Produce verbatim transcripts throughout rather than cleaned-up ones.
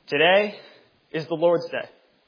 Today is the Lord's Day.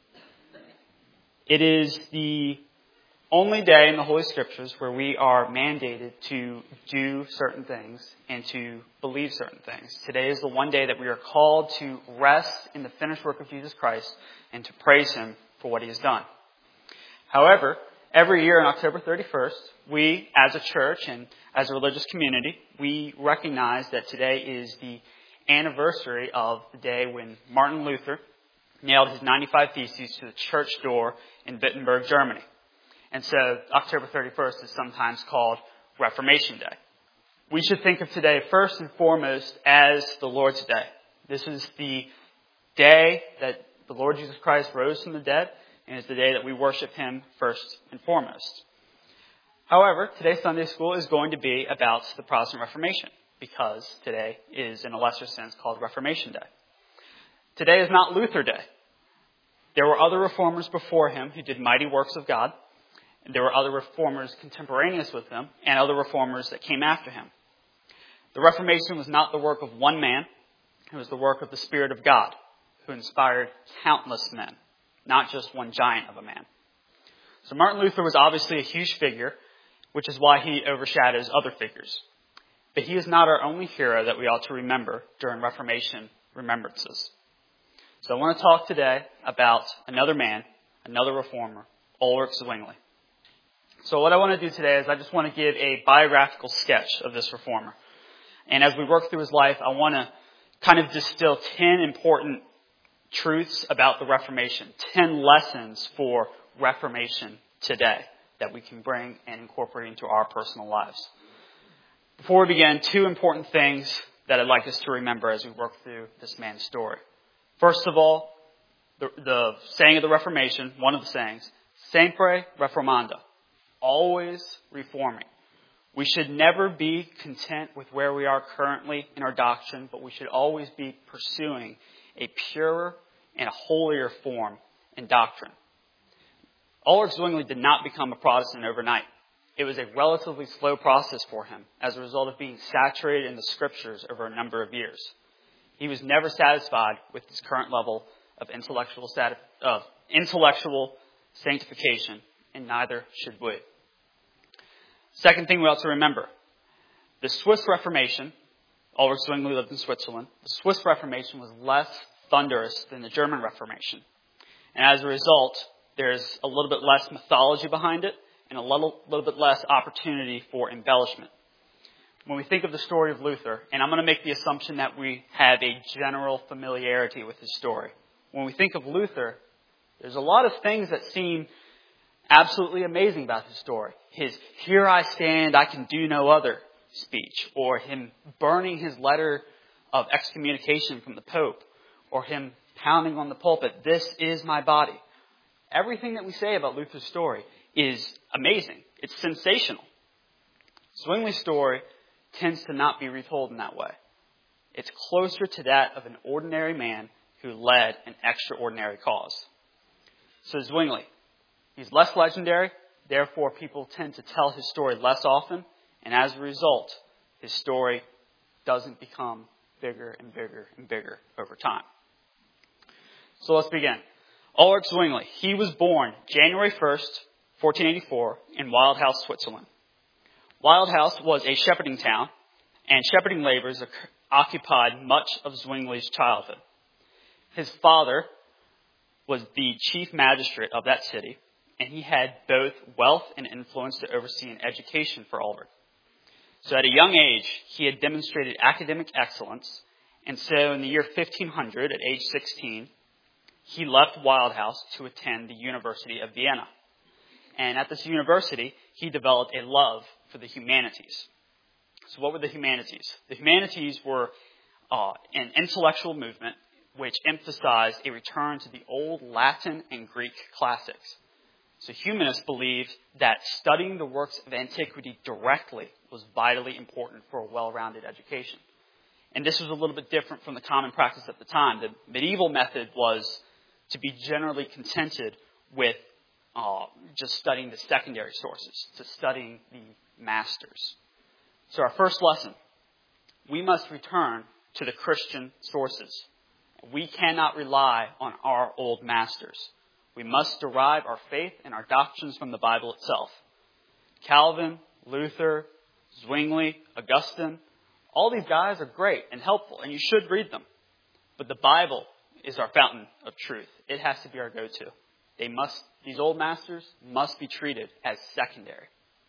It is the only day in the Holy Scriptures where we are mandated to do certain things and to believe certain things. Today is the one day that we are called to rest in the finished work of Jesus Christ and to praise Him for what He has done. However, every year on October thirty-first, we as a church and as a religious community, we recognize that today is the anniversary of the day when Martin Luther nailed his ninety-five Theses to the church door in Wittenberg, Germany. And so October thirty-first is sometimes called Reformation Day. We should think of today first and foremost as the Lord's Day. This is the day that the Lord Jesus Christ rose from the dead, and it's the day that we worship Him first and foremost. However, today's Sunday school is going to be about the Protestant Reformation, because today is, in a lesser sense, called Reformation Day. Today is not Luther Day. There were other reformers before him who did mighty works of God. There were other reformers contemporaneous with him and other reformers that came after him. The Reformation was not the work of one man. It was the work of the Spirit of God, who inspired countless men, not just one giant of a man. So Martin Luther was obviously a huge figure, which is why he overshadows other figures. But he is not our only hero that we ought to remember during Reformation remembrances. So I want to talk today about another man, another reformer, Ulrich Zwingli. So what I want to do today is I just want to give a biographical sketch of this reformer. And as we work through his life, I want to kind of distill ten important truths about the Reformation, ten lessons for Reformation today that we can bring and incorporate into our personal lives. Before we begin, two important things that I'd like us to remember as we work through this man's story. First of all, the, the saying of the Reformation, one of the sayings, sempre reformanda, always reforming. We should never be content with where we are currently in our doctrine, but we should always be pursuing a purer and a holier form in doctrine. Ulrich Zwingli did not become a Protestant overnight. It was a relatively slow process for him as a result of being saturated in the Scriptures over a number of years. He was never satisfied with his current level of intellectual sati- of intellectual sanctification, and neither should we. Second thing we ought to remember, the Swiss Reformation, Ulrich Zwingli lived in Switzerland, the Swiss Reformation was less thunderous than the German Reformation. And as a result, there's a little bit less mythology behind it and a little, little bit less opportunity for embellishment. When we think of the story of Luther, and I'm going to make the assumption that we have a general familiarity with his story. When we think of Luther, there's a lot of things that seem absolutely amazing about his story. His "here I stand, I can do no other" speech, or him burning his letter of excommunication from the Pope, or him pounding on the pulpit, "This is my body." Everything that we say about Luther's story is amazing. It's sensational. Zwingli's story tends to not be retold in that way. It's closer to that of an ordinary man who led an extraordinary cause. So Zwingli, he's less legendary, therefore people tend to tell his story less often, and as a result, his story doesn't become bigger and bigger and bigger over time. So let's begin. Ulrich Zwingli, he was born January first, fourteen eighty-four, in Wildhaus, Switzerland. Wildhaus was a shepherding town, and shepherding labors occupied much of Zwingli's childhood. His father was the chief magistrate of that city, and he had both wealth and influence to oversee an education for Ulrich. So at a young age, he had demonstrated academic excellence, and so in the year fifteen hundred, at age sixteen, he left Wildhaus to attend the University of Vienna. And at this university, he developed a love for the humanities. So what were the humanities? The humanities were uh, an intellectual movement which emphasized a return to the old Latin and Greek classics. So humanists believed that studying the works of antiquity directly was vitally important for a well-rounded education. And this was a little bit different from the common practice at the time. The medieval method was to be generally contented with uh, just studying the secondary sources, to studying the masters. So our first lesson, we must return to the Christian sources. We cannot rely on our old masters. We must derive our faith and our doctrines from the Bible itself. Calvin, Luther, Zwingli, Augustine, all these guys are great and helpful, and you should read them. But the Bible is our fountain of truth. It has to be our go-to. They must, these old masters must be treated as secondary.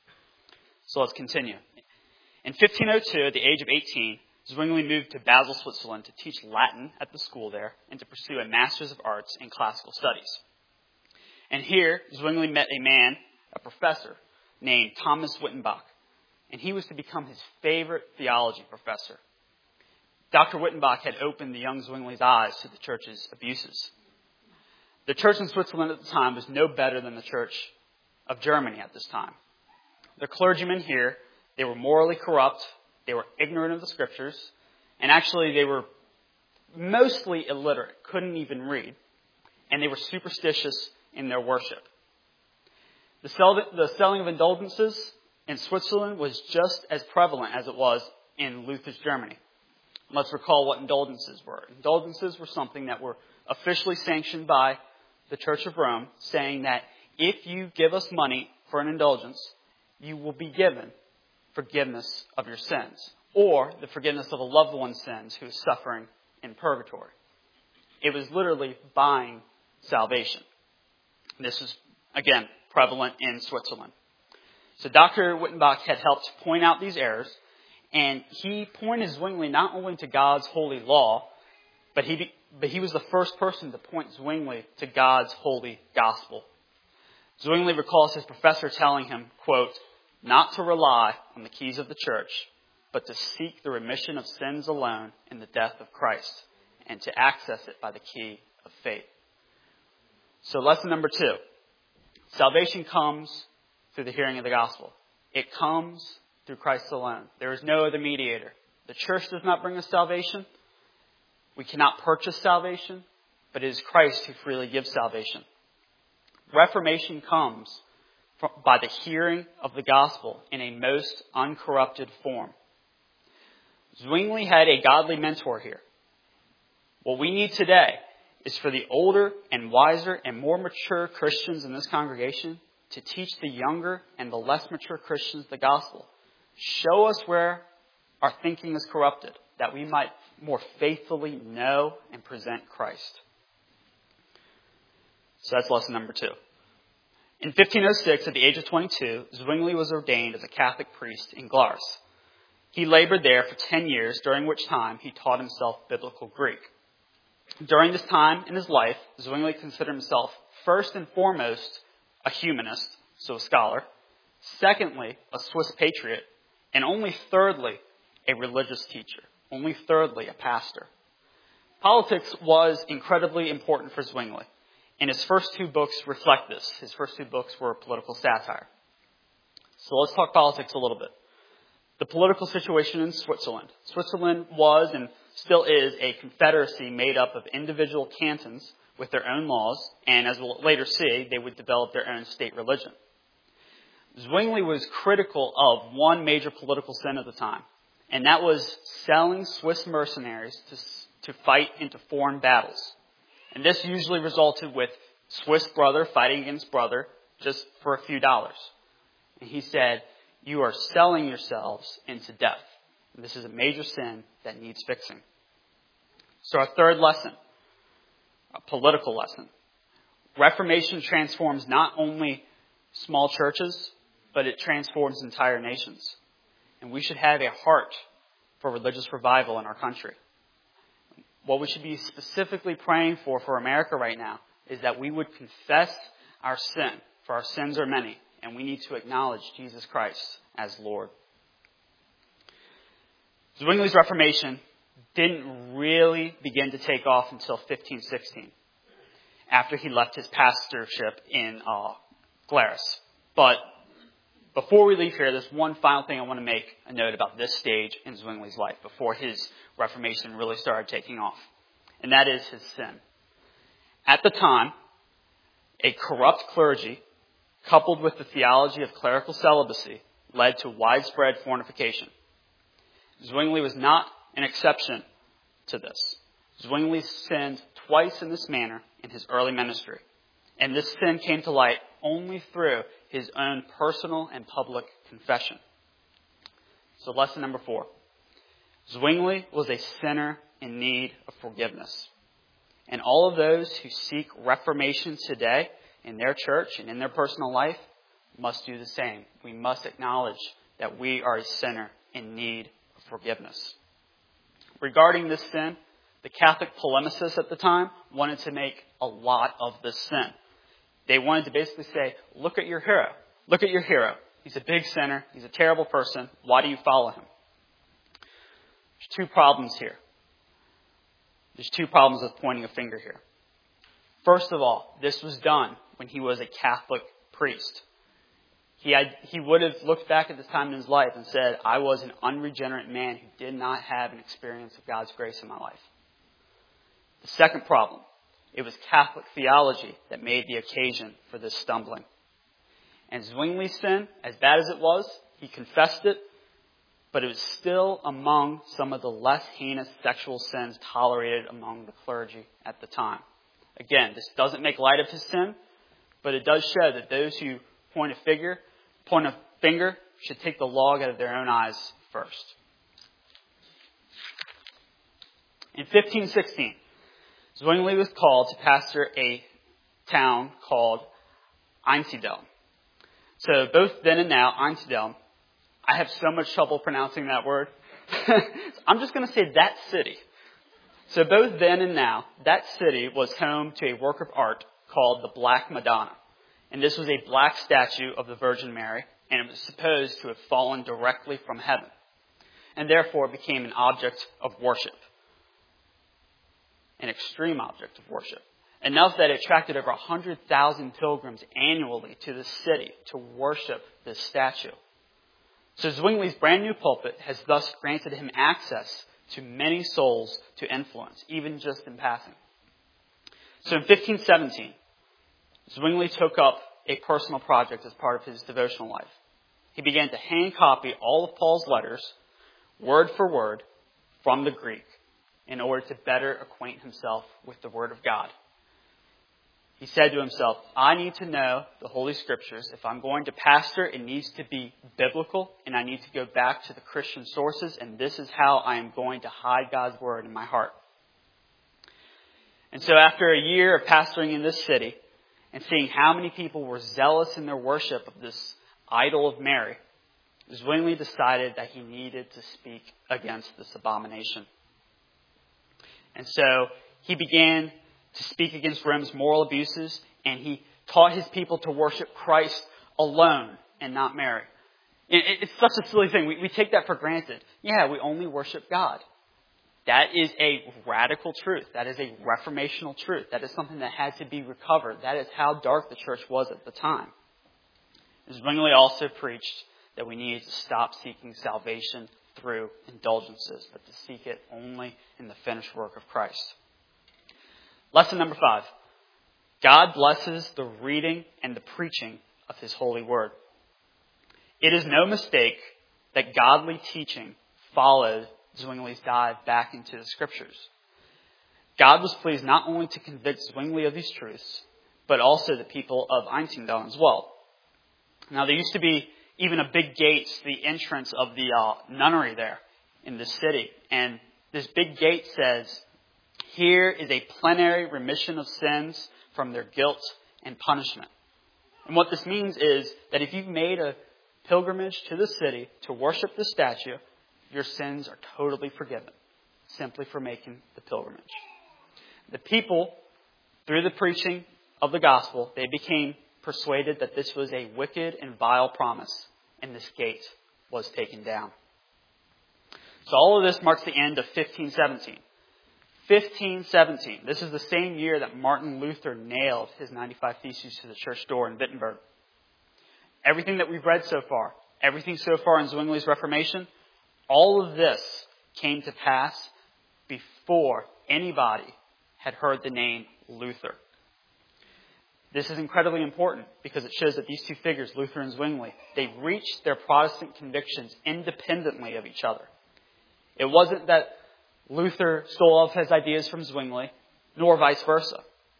So let's continue. In fifteen oh two, at the age of eighteen, Zwingli moved to Basel, Switzerland to teach Latin at the school there and to pursue a Master's of Arts in Classical Studies. And here, Zwingli met a man, a professor, named Thomas Wittenbach, and he was to become his favorite theology professor. Doctor Wittenbach had opened the young Zwingli's eyes to the church's abuses. The church in Switzerland at the time was no better than the church of Germany at this time. The clergymen here, they were morally corrupt, they were ignorant of the scriptures, and actually they were mostly illiterate, couldn't even read, and they were superstitious in their worship. The, sell- the selling of indulgences in Switzerland was just as prevalent as it was in Luther's Germany. Let's recall what indulgences were. Indulgences were something that were officially sanctioned by the Church of Rome, saying that if you give us money for an indulgence, you will be given forgiveness of your sins, or the forgiveness of a loved one's sins who is suffering in purgatory. It was literally buying salvation. This is, again, prevalent in Switzerland. So Doctor Wittenbach had helped point out these errors, and he pointed Zwingli not only to God's holy law, but he, but he was the first person to point Zwingli to God's holy gospel. Zwingli recalls his professor telling him, quote, not to rely on the keys of the church, but to seek the remission of sins alone in the death of Christ, and to access it by the key of faith. So lesson number two, salvation comes through the hearing of the gospel. It comes through Christ alone. There is no other mediator. The church does not bring us salvation. We cannot purchase salvation, but it is Christ who freely gives salvation. Reformation comes from, by the hearing of the gospel in a most uncorrupted form. Zwingli had a godly mentor here. What we need today is for the older and wiser and more mature Christians in this congregation to teach the younger and the less mature Christians the gospel. Show us where our thinking is corrupted, that we might more faithfully know and present Christ. So that's lesson number two. In fifteen oh six, at the age of twenty-two, Zwingli was ordained as a Catholic priest in Glarus. He labored there for ten years, during which time he taught himself biblical Greek. During this time in his life, Zwingli considered himself first and foremost a humanist, so a scholar, secondly, a Swiss patriot, and only thirdly, a religious teacher, only thirdly, a pastor. Politics was incredibly important for Zwingli, and his first two books reflect this. His first two books were political satire. So let's talk politics a little bit. The political situation in Switzerland. Switzerland was and still is a confederacy made up of individual cantons with their own laws, and as we'll later see, they would develop their own state religion. Zwingli was critical of one major political sin at the time, and that was selling Swiss mercenaries to, to fight into foreign battles. And this usually resulted with Swiss brother fighting against brother just for a few dollars. And he said, you are selling yourselves into death. And this is a major sin that needs fixing. So our third lesson, a political lesson. Reformation transforms not only small churches, but it transforms entire nations. And we should have a heart for religious revival in our country. What we should be specifically praying for for America right now is that we would confess our sin, for our sins are many, and we need to acknowledge Jesus Christ as Lord. Zwingli's Reformation didn't really begin to take off until fifteen sixteen, after he left his pastorship in uh, Glarus. But before we leave here, there's one final thing I want to make a note about this stage in Zwingli's life before his Reformation really started taking off. And that is his sin. At the time, a corrupt clergy, coupled with the theology of clerical celibacy, led to widespread fornication. Zwingli was not an exception to this. Zwingli sinned twice in this manner in his early ministry. And this sin came to light only through his own personal and public confession. So lesson number four. Zwingli was a sinner in need of forgiveness. And all of those who seek reformation today in their church and in their personal life must do the same. We must acknowledge that we are a sinner in need of forgiveness. Regarding this sin, the Catholic polemicists at the time wanted to make a lot of this sin. They wanted to basically say, look at your hero. Look at your hero. He's a big sinner. He's a terrible person. Why do you follow him? There's two problems here. There's two problems with pointing a finger here. First of all, this was done when he was a Catholic priest. He had, he would have looked back at this time in his life and said, I was an unregenerate man who did not have an experience of God's grace in my life. The second problem, it was Catholic theology that made the occasion for this stumbling. And Zwingli's sin, as bad as it was, he confessed it, but it was still among some of the less heinous sexual sins tolerated among the clergy at the time. Again, this doesn't make light of his sin, but it does show that those who point a figure, point a finger should take the log out of their own eyes first. In fifteen sixteen, Zwingli was called to pastor a town called Einsiedeln. So both then and now, Einsiedeln, I have so much trouble pronouncing that word. I'm just going to say that city. So both then and now, that city was home to a work of art called the Black Madonna. And this was a black statue of the Virgin Mary, and it was supposed to have fallen directly from heaven. And therefore it became an object of worship. An extreme object of worship. Enough that it attracted over one hundred thousand pilgrims annually to the city to worship this statue. So Zwingli's brand new pulpit has thus granted him access to many souls to influence, even just in passing. So in fifteen seventeen, Zwingli took up a personal project as part of his devotional life. He began to hand copy all of Paul's letters, word for word, from the Greek, in order to better acquaint himself with the Word of God. He said to himself, I need to know the Holy Scriptures. If I'm going to pastor, it needs to be biblical, and I need to go back to the Christian sources, and this is how I am going to hide God's Word in my heart. And so after a year of pastoring in this city, and seeing how many people were zealous in their worship of this idol of Mary, Zwingli decided that he needed to speak against this abomination. And so he began to speak against Rome's moral abuses, and he taught his people to worship Christ alone and not Mary. It's such a silly thing. We, we take that for granted. Yeah, we only worship God. That is a radical truth. That is a reformational truth. That is something that had to be recovered. That is how dark the church was at the time. Zwingli also preached that we needed to stop seeking salvation through indulgences, but to seek it only in the finished work of Christ. Lesson number five. God blesses the reading and the preaching of His holy word. It is no mistake that godly teaching followed Zwingli's dive back into the Scriptures. God was pleased not only to convict Zwingli of these truths, but also the people of Einsiedeln as well. Now, there used to be even a big gate to the entrance of the uh, nunnery there in the city. And this big gate says, here is a plenary remission of sins from their guilt and punishment. And what this means is that if you've made a pilgrimage to the city to worship the statue, your sins are totally forgiven, simply for making the pilgrimage. The people, through the preaching of the gospel, they became persuaded that this was a wicked and vile promise, and this gate was taken down. So all of this marks the end of fifteen seventeen. fifteen seventeen. This is the same year that Martin Luther nailed his ninety-five Theses to the church door in Wittenberg. Everything that we've read so far, everything so far in Zwingli's Reformation, all of this came to pass before anybody had heard the name Luther. This is incredibly important because it shows that these two figures, Luther and Zwingli, they reached their Protestant convictions independently of each other. It wasn't that Luther stole all of his ideas from Zwingli, nor vice versa.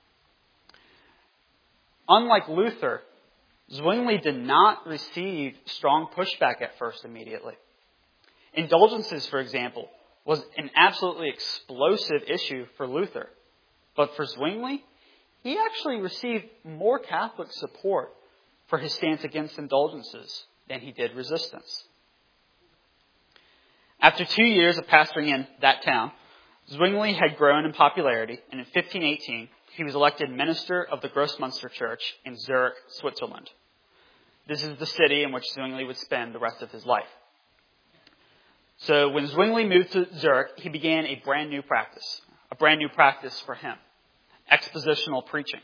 Unlike Luther, Zwingli did not receive strong pushback at first immediately. Indulgences, for example, was an absolutely explosive issue for Luther. But for Zwingli, he actually received more Catholic support for his stance against indulgences than he did resistance. After two years of pastoring in that town, Zwingli had grown in popularity, and in fifteen eighteen, he was elected minister of the Grossmünster Church in Zurich, Switzerland. This is the city in which Zwingli would spend the rest of his life. So when Zwingli moved to Zurich, he began a brand new practice, a brand new practice for him, expositional preaching.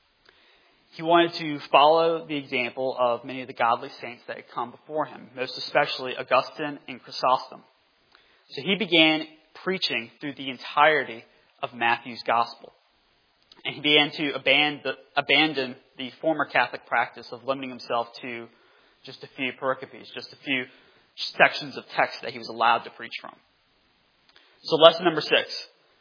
He wanted to follow the example of many of the godly saints that had come before him, most especially Augustine and Chrysostom. So he began preaching through the entirety of Matthew's Gospel. And he began to abandon the, abandon the former Catholic practice of limiting himself to just a few pericopes, just a few sections of text that he was allowed to preach from. So lesson number six.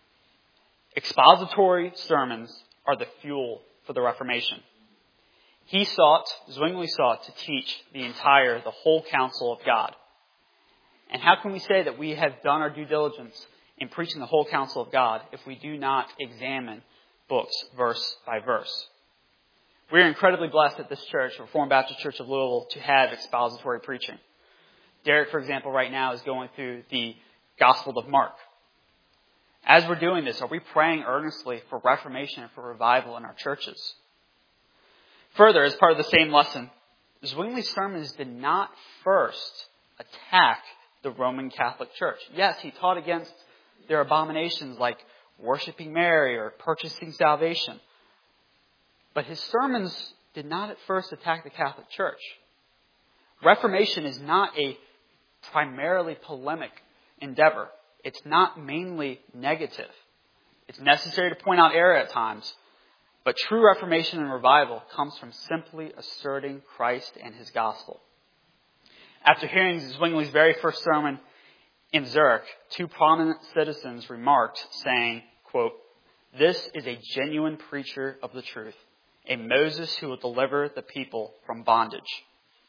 Expository sermons are the fuel for the Reformation. He sought, Zwingli sought to teach the entire, the whole counsel of God. And how can we say that we have done our due diligence in preaching the whole counsel of God if we do not examine books verse by verse? We are incredibly blessed at this church, Reformed Baptist Church of Louisville, to have expository preaching. Derek, for example, right now is going through the Gospel of Mark. As we're doing this, are we praying earnestly for reformation and for revival in our churches? Further, as part of the same lesson, Zwingli's sermons did not first attack the Roman Catholic Church. Yes, he taught against their abominations like worshiping Mary or purchasing salvation. But his sermons did not at first attack the Catholic Church. Reformation is not a primarily polemic endeavor. It's not mainly negative. It's necessary to point out error at times, but true reformation and revival comes from simply asserting Christ and his gospel. After hearing Zwingli's very first sermon in Zurich, two prominent citizens remarked, saying, quote, "This is a genuine preacher of the truth, a Moses who will deliver the people from bondage."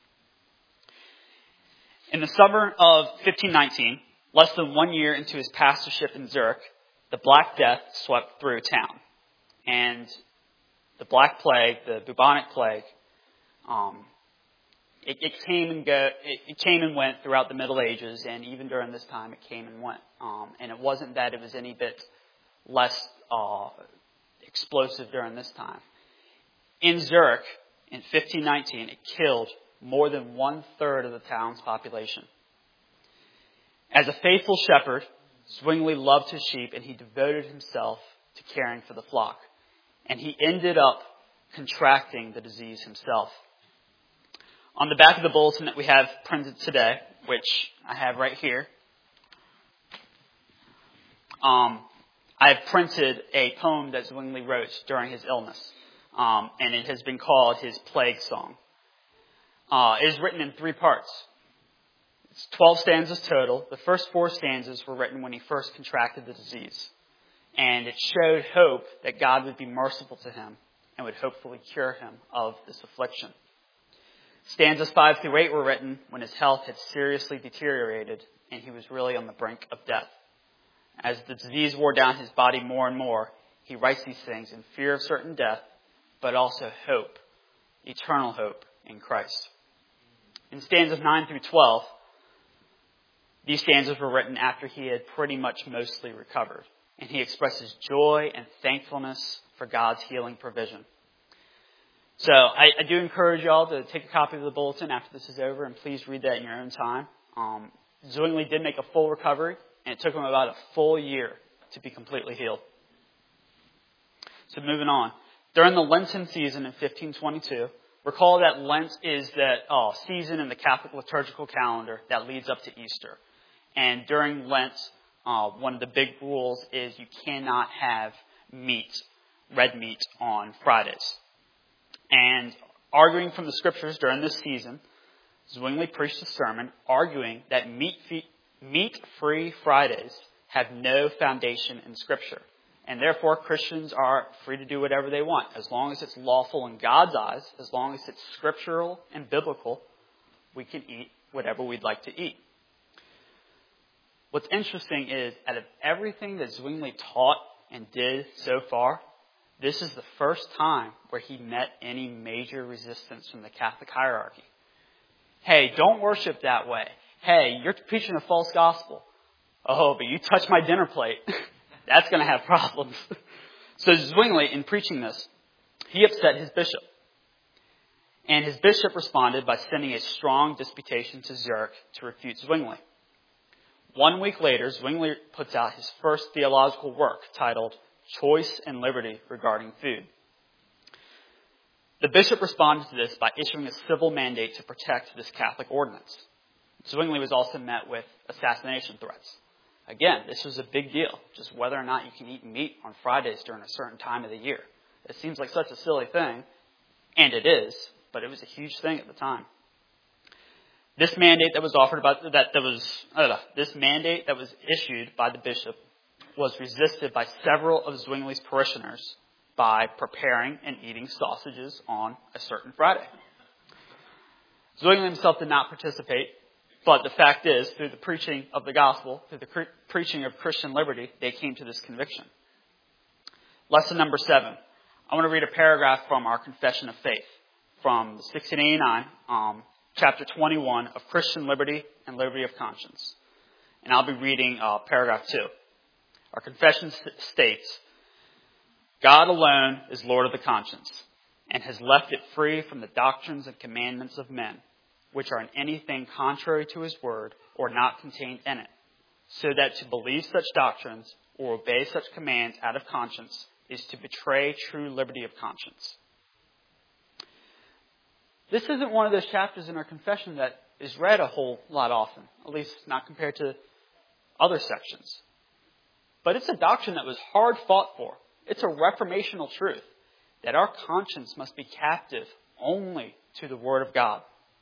In the summer of fifteen nineteen, less than one year into his pastorship in Zurich, the Black Death swept through town. And the Black Plague, the bubonic plague, um, it, it came and go, it, it came and went throughout the Middle Ages, and even during this time, it came and went. Um, and it wasn't that it was any bit less uh, explosive during this time. In Zurich, in fifteen nineteen, it killed more than one-third of the town's population. As a faithful shepherd, Zwingli loved his sheep, and he devoted himself to caring for the flock. And he ended up contracting the disease himself. On the back of the bulletin that we have printed today, which I have right here, um, I have printed a poem that Zwingli wrote during his illness, um, and it has been called his Plague Song. Uh, it is written in three parts. It's twelve stanzas total. The first four stanzas were written when he first contracted the disease. And it showed hope that God would be merciful to him and would hopefully cure him of this affliction. Stanzas five through eight were written when his health had seriously deteriorated and he was really on the brink of death. As the disease wore down his body more and more, he writes these things in fear of certain death, but also hope, eternal hope in Christ. In stanzas nine through twelve, these stanzas were written after he had pretty much mostly recovered. And he expresses joy and thankfulness for God's healing provision. So I, I do encourage y'all to take a copy of the bulletin after this is over, and please read that in your own time. Um, Zwingli did make a full recovery, and it took him about a full year to be completely healed. So moving on. During the Lenten season in fifteen twenty-two, recall that Lent is that oh, season in the Catholic liturgical calendar that leads up to Easter. And during Lent, uh, one of the big rules is you cannot have meat, red meat, on Fridays. And arguing from the scriptures during this season, Zwingli preached a sermon arguing that meat-free Fridays have no foundation in Scripture. And therefore, Christians are free to do whatever they want. As long as it's lawful in God's eyes, as long as it's scriptural and biblical, we can eat whatever we'd like to eat. What's interesting is, out of everything that Zwingli taught and did so far, this is the first time where he met any major resistance from the Catholic hierarchy. Hey, don't worship that way. Hey, you're preaching a false gospel. Oh, but you touch my dinner plate. That's going to have problems. So Zwingli, in preaching this, he upset his bishop. And his bishop responded by sending a strong disputation to Zurich to refute Zwingli. One week later, Zwingli puts out his first theological work titled Choice and Liberty Regarding Food. The bishop responded to this by issuing a civil mandate to protect this Catholic ordinance. Zwingli was also met with assassination threats. Again, this was a big deal, just whether or not you can eat meat on Fridays during a certain time of the year. It seems like such a silly thing, and it is, but it was a huge thing at the time. This mandate that was offered by that, that was uh, this mandate that was issued by the bishop was resisted by several of Zwingli's parishioners by preparing and eating sausages on a certain Friday. Zwingli himself did not participate. But the fact is, through the preaching of the gospel, through the cre- preaching of Christian liberty, they came to this conviction. Lesson number seven. I want to read a paragraph from our Confession of Faith from sixteen eighty-nine, um, chapter twenty-one of Christian Liberty and Liberty of Conscience. And I'll be reading uh, paragraph two. Our confession states, God alone is Lord of the conscience and has left it free from the doctrines and commandments of men, which are in anything contrary to his word or not contained in it, so that to believe such doctrines or obey such commands out of conscience is to betray true liberty of conscience. This isn't one of those chapters in our confession that is read a whole lot often, at least not compared to other sections. But it's a doctrine that was hard fought for. It's a reformational truth that our conscience must be captive only to the Word of God.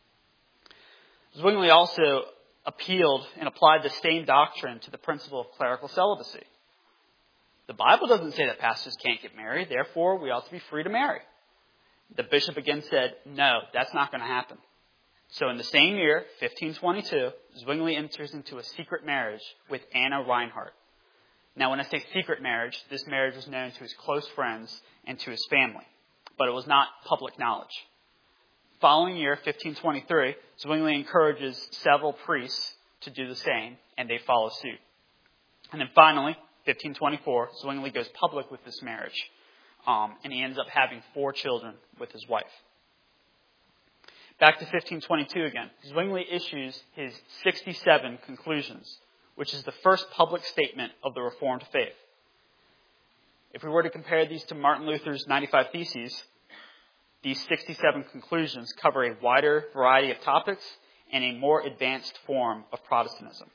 Zwingli also appealed and applied the same doctrine to the principle of clerical celibacy. The Bible doesn't say that pastors can't get married, therefore we ought to be free to marry. The bishop again said, no, that's not going to happen. So in the same year, fifteen twenty-two, Zwingli enters into a secret marriage with Anna Reinhardt. Now when I say secret marriage, this marriage was known to his close friends and to his family, but it was not public knowledge. Following year, fifteen twenty-three, Zwingli encourages several priests to do the same, and they follow suit. And then finally, fifteen twenty-four, Zwingli goes public with this marriage, um, and he ends up having four children with his wife. Back to fifteen twenty-two again. Zwingli issues his sixty-seven Conclusions, which is the first public statement of the Reformed faith. If we were to compare these to Martin Luther's ninety-five Theses, these sixty-seven conclusions cover a wider variety of topics and a more advanced form of Protestantism.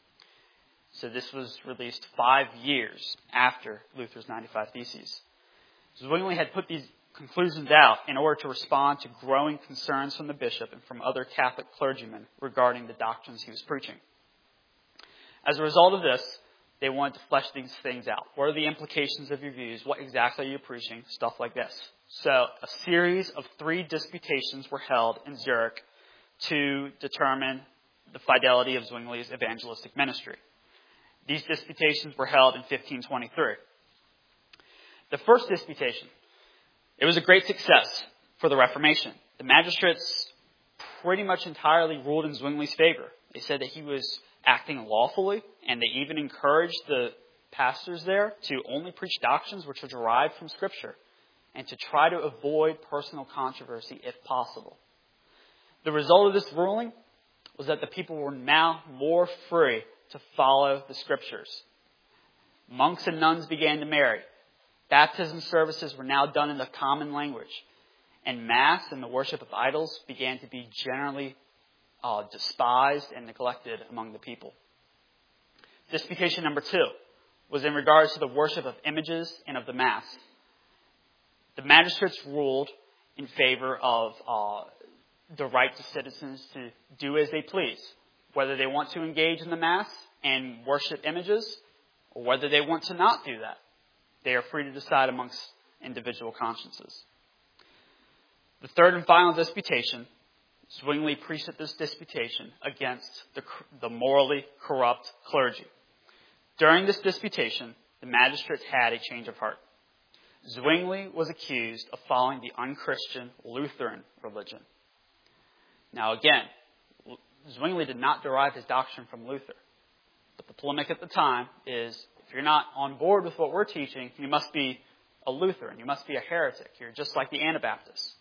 So this was released five years after Luther's ninety-five Theses. Zwingli had put these conclusions out in order to respond to growing concerns from the bishop and from other Catholic clergymen regarding the doctrines he was preaching. As a result of this, they wanted to flesh these things out. What are the implications of your views? What exactly are you preaching? Stuff like this. So a series of three disputations were held in Zurich to determine the fidelity of Zwingli's evangelistic ministry. These disputations were held in fifteen twenty-three. The first disputation, it was a great success for the Reformation. The magistrates pretty much entirely ruled in Zwingli's favor. They said that he was acting lawfully, and they even encouraged the pastors there to only preach doctrines which are derived from Scripture and to try to avoid personal controversy if possible. The result of this ruling was that the people were now more free to follow the Scriptures. Monks and nuns began to marry. Baptism services were now done in the common language. And Mass and the worship of idols began to be generally uh, despised and neglected among the people. Disputation number two was in regards to the worship of images and of the Mass. The magistrates ruled in favor of uh, the right to citizens to do as they please. Whether they want to engage in the Mass and worship images, or whether they want to not do that. They are free to decide amongst individual consciences. The third and final disputation, Zwingli preached at this disputation against the, the morally corrupt clergy. During this disputation, the magistrates had a change of heart. Zwingli was accused of following the unchristian Lutheran religion. Now again, Zwingli did not derive his doctrine from Luther. But the polemic at the time is, if you're not on board with what we're teaching, you must be a Lutheran. You must be a heretic. You're just like the Anabaptists.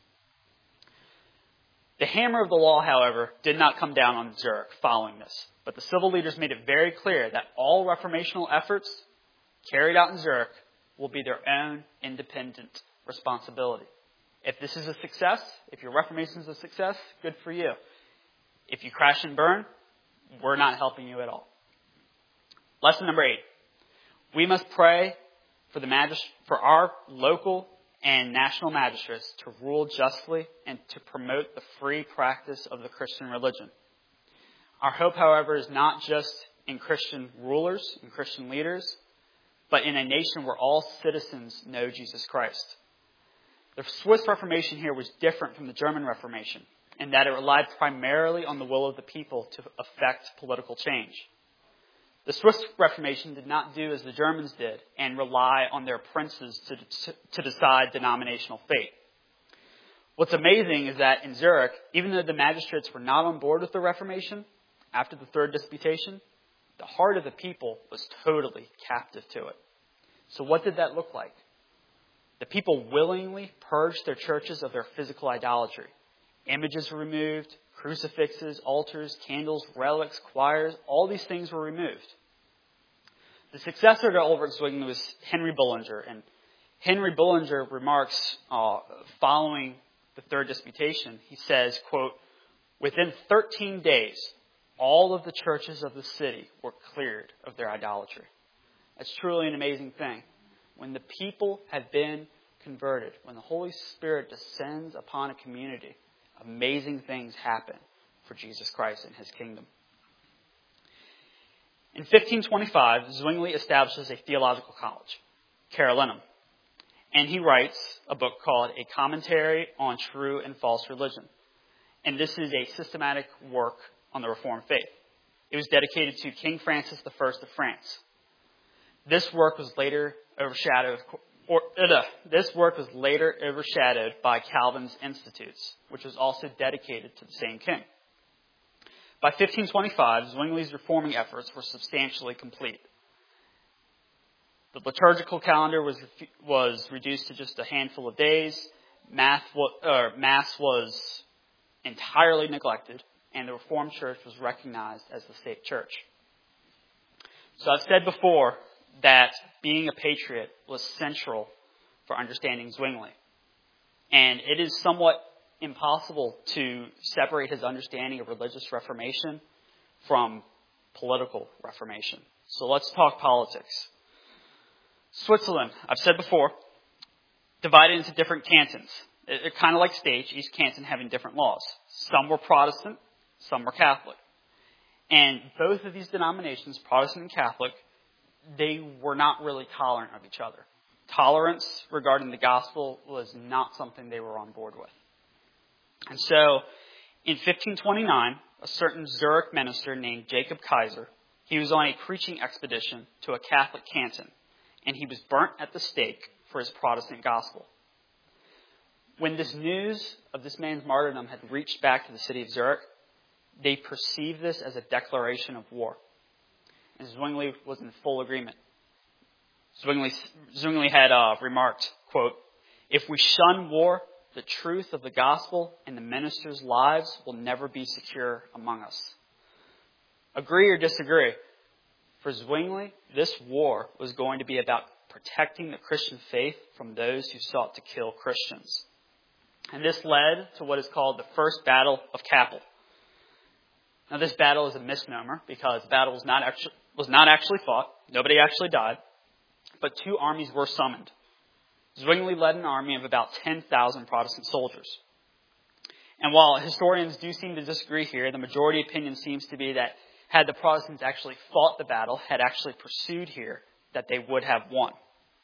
The hammer of the law, however, did not come down on Zurich following this. But the civil leaders made it very clear that all reformational efforts carried out in Zurich will be their own independent responsibility. If this is a success, if your Reformation is a success, good for you. If you crash and burn, we're not helping you at all. Lesson number eight. We must pray for the magist- for our local and national magistrates to rule justly and to promote the free practice of the Christian religion. Our hope, however, is not just in Christian rulers and Christian leaders, but in a nation where all citizens know Jesus Christ. The Swiss Reformation here was different from the German Reformation in that it relied primarily on the will of the people to effect political change. The Swiss Reformation did not do as the Germans did and rely on their princes to, to decide denominational fate. What's amazing is that in Zurich, even though the magistrates were not on board with the Reformation, after the third disputation, the heart of the people was totally captive to it. So what did that look like? The people willingly purged their churches of their physical idolatry. Images were removed, crucifixes, altars, candles, relics, choirs, all these things were removed. The successor to Ulrich Zwingli was Henry Bullinger, and Henry Bullinger remarks uh, following the third disputation, he says, quote, "Within thirteen days, all of the churches of the city were cleared of their idolatry." That's truly an amazing thing. When the people have been converted, when the Holy Spirit descends upon a community, amazing things happen for Jesus Christ and his kingdom. In fifteen twenty-five, Zwingli establishes a theological college, Carolinum, and he writes a book called A Commentary on True and False Religion. And this is a systematic work on the Reformed faith. It was dedicated to King Francis the First of France. This work was later overshadowed, or uh, this work was later overshadowed by Calvin's Institutes, which was also dedicated to the same king. By fifteen twenty-five, Zwingli's reforming efforts were substantially complete. The liturgical calendar was was reduced to just a handful of days. Math, uh, Mass was entirely neglected, and the Reformed Church was recognized as the state church. So I've said before that being a patriot was central for understanding Zwingli. And it is somewhat impossible to separate his understanding of religious reformation from political reformation. So let's talk politics. Switzerland, I've said before, divided into different cantons. They're kind of like states, each canton having different laws. Some were Protestant, some were Catholic. And both of these denominations, Protestant and Catholic, they were not really tolerant of each other. Tolerance regarding the gospel was not something they were on board with. And so, in fifteen twenty-nine, a certain Zurich minister named Jacob Kaiser, he was on a preaching expedition to a Catholic canton, and he was burnt at the stake for his Protestant gospel. When this news of this man's martyrdom had reached back to the city of Zurich, they perceived this as a declaration of war. And Zwingli was in full agreement. Zwingli, Zwingli had uh, remarked, quote, "If we shun war, the truth of the gospel and the ministers' lives will never be secure among us." Agree or disagree? For Zwingli, this war was going to be about protecting the Christian faith from those who sought to kill Christians. And this led to what is called the First Battle of Kappel. Now, this battle is a misnomer because the battle was not actually, was not actually fought. Nobody actually died. But two armies were summoned. Zwingli led an army of about ten thousand Protestant soldiers. And while historians do seem to disagree here, the majority opinion seems to be that had the Protestants actually fought the battle, had actually pursued here, that they would have won.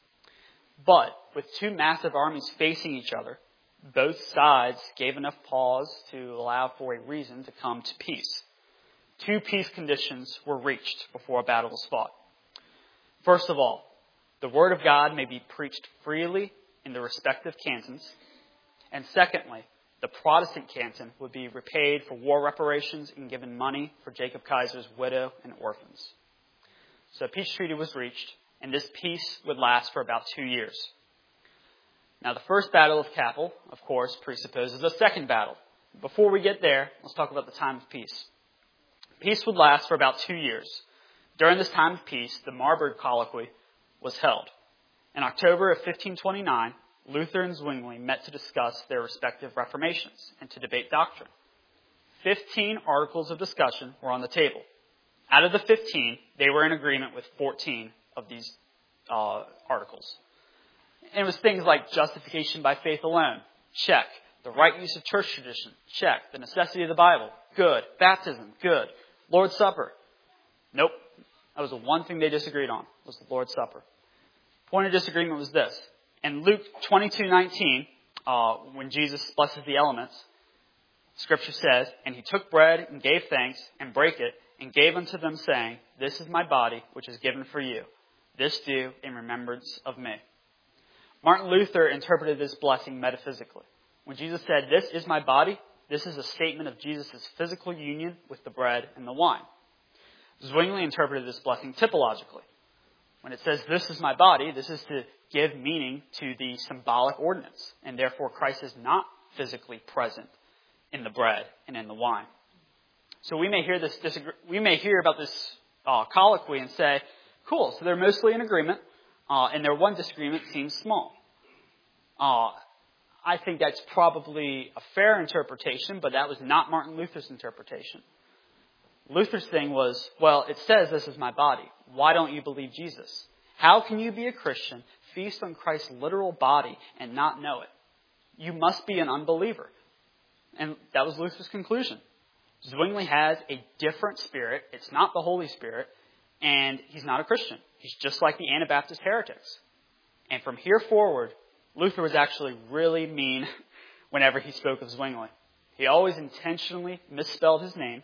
But with two massive armies facing each other, both sides gave enough pause to allow for a reason to come to peace. Two peace conditions were reached before a battle was fought. First of all, the word of God may be preached freely in the respective cantons. And secondly, the Protestant canton would be repaid for war reparations and given money for Jacob Kaiser's widow and orphans. So a peace treaty was reached, and this peace would last for about two years. Now, the first battle of Kappel, of course, presupposes a second battle. Before we get there, let's talk about the time of peace. Peace would last for about two years. During this time of peace, the Marburg Colloquy was held. In October of fifteen twenty-nine, Luther and Zwingli met to discuss their respective reformations and to debate doctrine. Fifteen articles of discussion were on the table. Out of the fifteen, they were in agreement with fourteen of these uh, articles. And it was things like justification by faith alone, check. The right use of church tradition, check. The necessity of the Bible, good. Baptism, good. Lord's Supper, nope. That was the one thing they disagreed on, was the Lord's Supper. Point of disagreement was this. In Luke twenty-two nineteen, uh, when Jesus blesses the elements, Scripture says, "And he took bread and gave thanks and brake it and gave unto them, saying, This is my body, which is given for you. This do in remembrance of me." Martin Luther interpreted this blessing metaphysically. When Jesus said, "This is my body," this is a statement of Jesus' physical union with the bread and the wine. Zwingli interpreted this blessing typologically. When it says, "This is my body," this is to give meaning to the symbolic ordinance, and therefore Christ is not physically present in the bread and in the wine. So we may hear this disagree- we may hear about this uh, colloquy and say, "Cool, so they're mostly in agreement, uh, and their one disagreement seems small." Uh, I think that's probably a fair interpretation, but that was not Martin Luther's interpretation. Luther's thing was, well, it says this is my body. Why don't you believe Jesus? How can you be a Christian, feast on Christ's literal body, and not know it? You must be an unbeliever. And that was Luther's conclusion. Zwingli has a different spirit. It's not the Holy Spirit. And he's not a Christian. He's just like the Anabaptist heretics. And from here forward, Luther was actually really mean whenever he spoke of Zwingli. He always intentionally misspelled his name.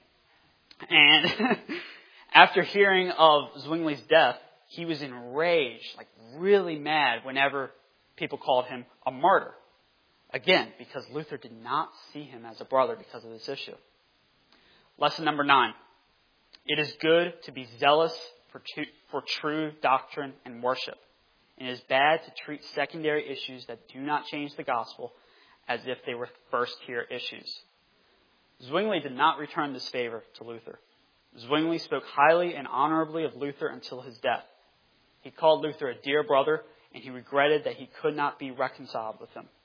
And after hearing of Zwingli's death, he was enraged, like really mad whenever people called him a martyr. Again, because Luther did not see him as a brother because of this issue. Lesson number nine. It is good to be zealous for, tr- for true doctrine and worship. And it is bad to treat secondary issues that do not change the gospel as if they were first-tier issues. Zwingli did not return this favor to Luther. Zwingli spoke highly and honorably of Luther until his death. He called Luther a dear brother, and he regretted that he could not be reconciled with him.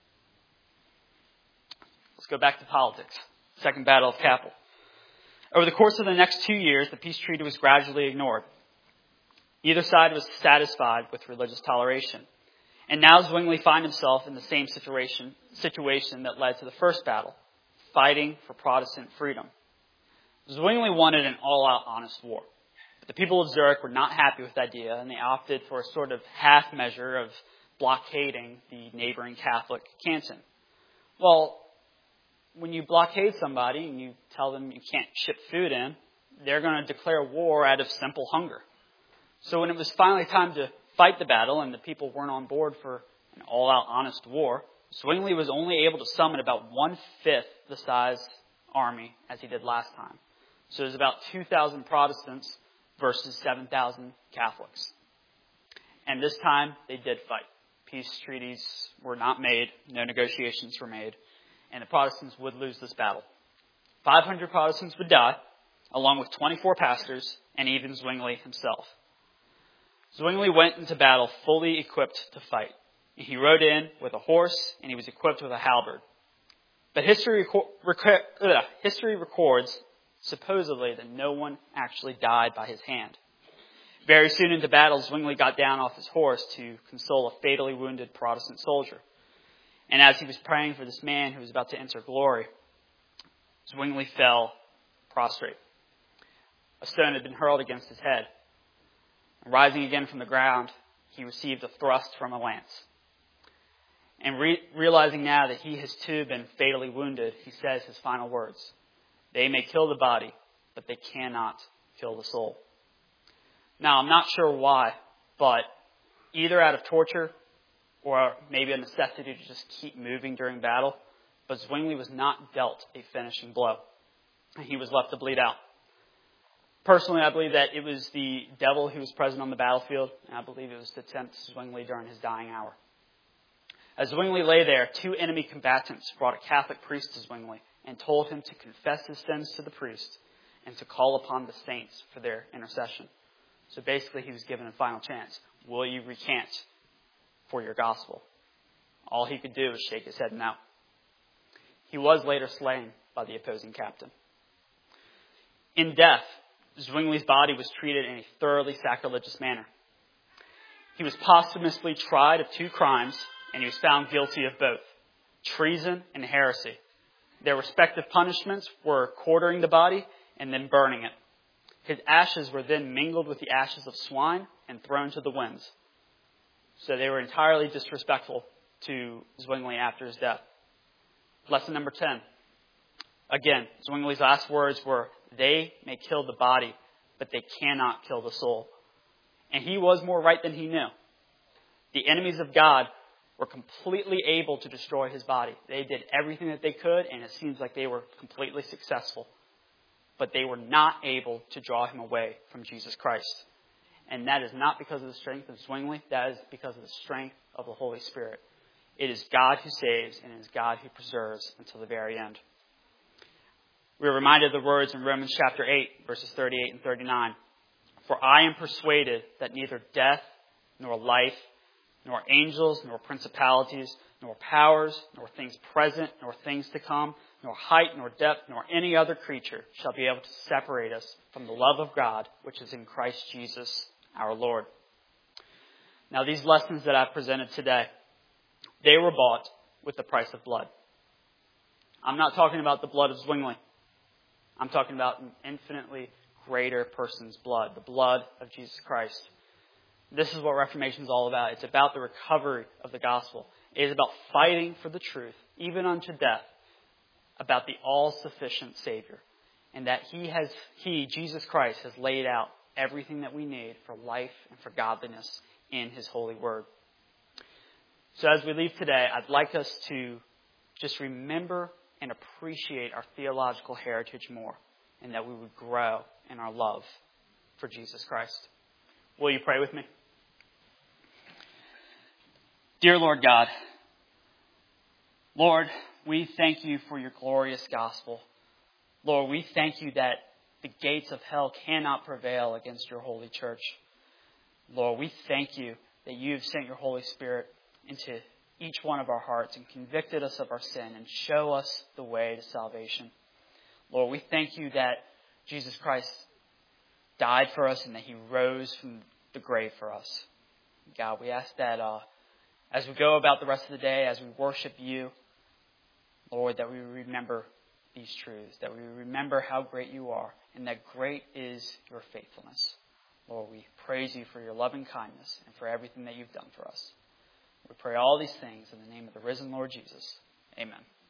Let's go back to politics. Second Battle of Kappel. Over the course of the next two years, the peace treaty was gradually ignored. Either side was satisfied with religious toleration. And now Zwingli found himself in the same situation, situation that led to the first battle, fighting for Protestant freedom. Zwingli wanted an all-out honest war. But the people of Zurich were not happy with the idea, and they opted for a sort of half measure of blockading the neighboring Catholic canton. Well, when you blockade somebody and you tell them you can't ship food in, they're going to declare war out of simple hunger. So when it was finally time to fight the battle and the people weren't on board for an all-out honest war, Zwingli was only able to summon about one-fifth the size army as he did last time. So it was about two thousand Protestants versus seven thousand Catholics. And this time, they did fight. Peace treaties were not made, no negotiations were made, and the Protestants would lose this battle. five hundred Protestants would die, along with twenty-four pastors and even Zwingli himself. Zwingli went into battle fully equipped to fight. He rode in with a horse, and he was equipped with a halberd. But history, rec- ugh, history records, supposedly, that no one actually died by his hand. Very soon into battle, Zwingli got down off his horse to console a fatally wounded Protestant soldier. And as he was praying for this man who was about to enter glory, Zwingli fell prostrate. A stone had been hurled against his head. Rising again from the ground, he received a thrust from a lance. And re- realizing now that he has too been fatally wounded, he says his final words. They may kill the body, but they cannot kill the soul. Now, I'm not sure why, but either out of torture or maybe a necessity to just keep moving during battle, but Zwingli was not dealt a finishing blow. He was left to bleed out. Personally, I believe that it was the devil who was present on the battlefield, and I believe it was to tempt Zwingli during his dying hour. As Zwingli lay there, two enemy combatants brought a Catholic priest to Zwingli and told him to confess his sins to the priest and to call upon the saints for their intercession. So basically, he was given a final chance. Will you recant for your gospel? All he could do was shake his head no. He was later slain by the opposing captain. In death, Zwingli's body was treated in a thoroughly sacrilegious manner. He was posthumously tried of two crimes, and he was found guilty of both, treason and heresy. Their respective punishments were quartering the body and then burning it. His ashes were then mingled with the ashes of swine and thrown to the winds. So they were entirely disrespectful to Zwingli after his death. Lesson number ten. Again, Zwingli's last words were, they may kill the body, but they cannot kill the soul. And he was more right than he knew. The enemies of God were completely able to destroy his body. They did everything that they could, and it seems like they were completely successful. But they were not able to draw him away from Jesus Christ. And that is not because of the strength of Zwingli. That is because of the strength of the Holy Spirit. It is God who saves, and it is God who preserves until the very end. We are reminded of the words in Romans chapter eight, verses thirty-eight and thirty-nine. For I am persuaded that neither death, nor life, nor angels, nor principalities, nor powers, nor things present, nor things to come, nor height, nor depth, nor any other creature shall be able to separate us from the love of God, which is in Christ Jesus our Lord. Now, these lessons that I've presented today, they were bought with the price of blood. I'm not talking about the blood of Zwingli. I'm talking about an infinitely greater person's blood, the blood of Jesus Christ. This is what Reformation is all about. It's about the recovery of the gospel. It is about fighting for the truth, even unto death, about the all-sufficient Savior. And that He has, He, Jesus Christ, has laid out everything that we need for life and for godliness in His holy word. So as we leave today, I'd like us to just remember and appreciate our theological heritage more, and that we would grow in our love for Jesus Christ. Will you pray with me? Dear Lord God, Lord, we thank you for your glorious gospel. Lord, we thank you that the gates of hell cannot prevail against your holy church. Lord, we thank you that you have sent your Holy Spirit into each one of our hearts and convicted us of our sin and show us the way to salvation. Lord, we thank you that Jesus Christ died for us and that He rose from the grave for us. God, we ask that uh, as we go about the rest of the day, as we worship you, Lord, that we remember these truths, that we remember how great you are, and that great is your faithfulness. Lord, we praise you for your loving kindness and for everything that you've done for us. We pray all these things in the name of the risen Lord Jesus. Amen.